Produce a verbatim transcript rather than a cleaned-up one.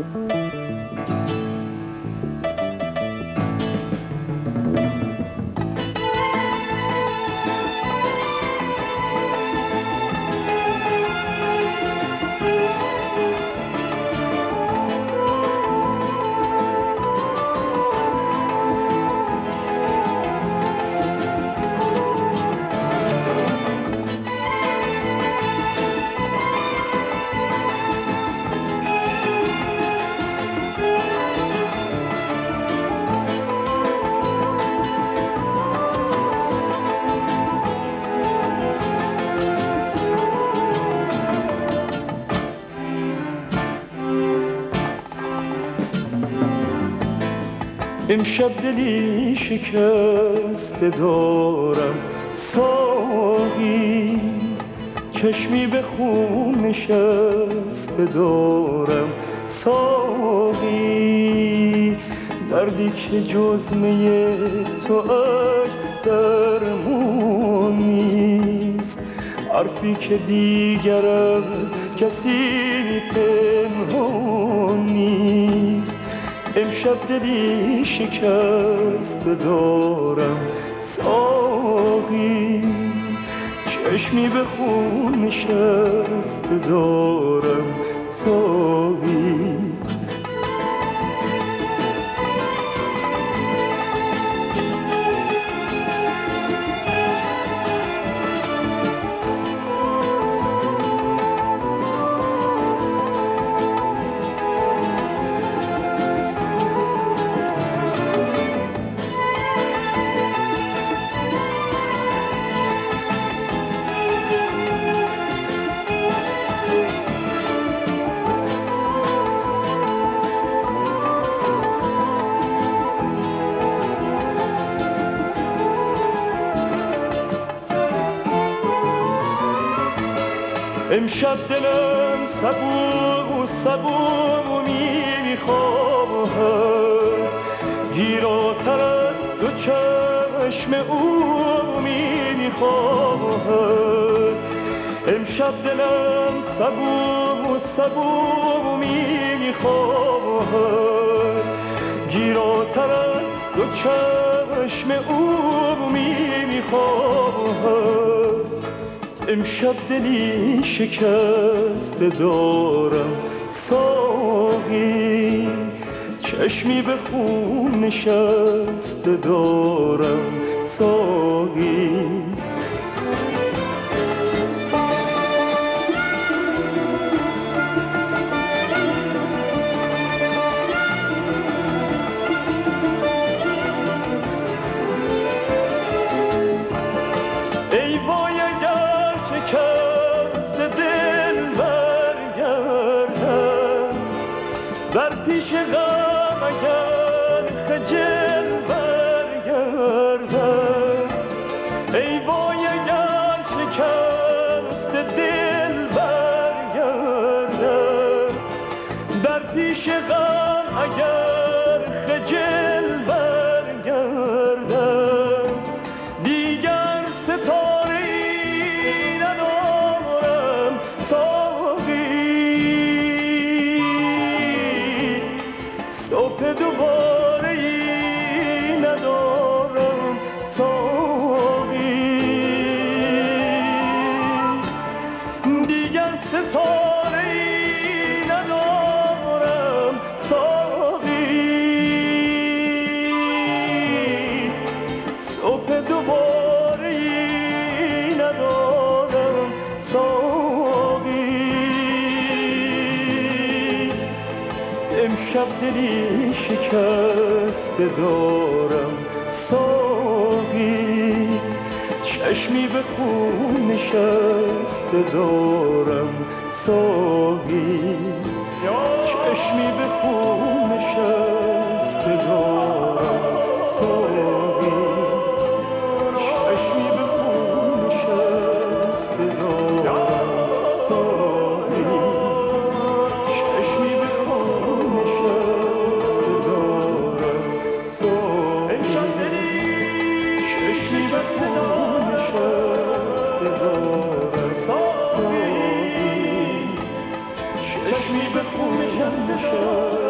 امشب دلی شکسته دارم ساقی، چشمی به خون نشسته دارم ساقی، دردی که جز می تو اش درمون نیست، حرفی که دیگر از کسی پنهان نیست. امشب دلی شکسته دارم ساقی، چشمی به خون نشسته دارم ساقی. امشب دلم صبور صبور میخواهد، گیراتر از دو چشم او میخواهد. امشب دلم صبور صبور میخواهد، گیراتر از دو چشم او میخواهد. امشب دلی شکسته دارم ساقی، چشمی به خون نشسته دارم ساقی. ای وای اگر شکست دل برگردم، در پیش غم اگر خجل برگردم. ای وای اگر شکست دل برگردم، در پیش غم اگر خجل برگردم. دیگر ستاره‌ای ندارم ساقی، صبح دوباره‌ای ندارم ساقی. دیگر ستاره‌ای ندارم ساقی، صبح دوباره‌ای ندارم ساقی. امشب دلی شکسته دارم ساقی، چشمی به خون نشسته دارم ساقی، چشمی به خون نشسته دارم ساقی، چشمی به خون نشسته دارم ساقی، چشمی به خون نشسته دارم ساقی. امشب دلی چشمی به خون نشسته دارم ساقی، چشمی به خون نشسته دار